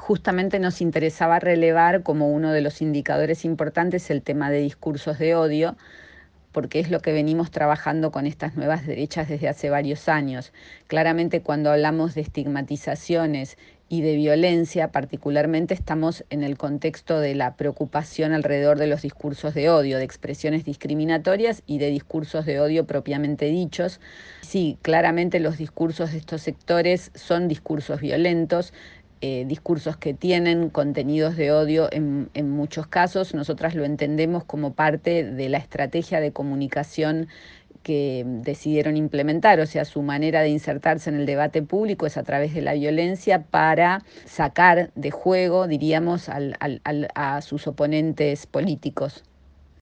justamente nos interesaba relevar como uno de los indicadores importantes el tema de discursos de odio, porque es lo que venimos trabajando con estas nuevas derechas desde hace varios años. Claramente cuando hablamos de estigmatizaciones y de violencia, particularmente estamos en el contexto de la preocupación alrededor de los discursos de odio, de expresiones discriminatorias y de discursos de odio propiamente dichos. Sí, claramente los discursos de estos sectores son discursos violentos, discursos que tienen contenidos de odio en muchos casos. Nosotras lo entendemos como parte de la estrategia de comunicación que decidieron implementar, o sea, su manera de insertarse en el debate público es a través de la violencia para sacar de juego, diríamos, a sus oponentes políticos.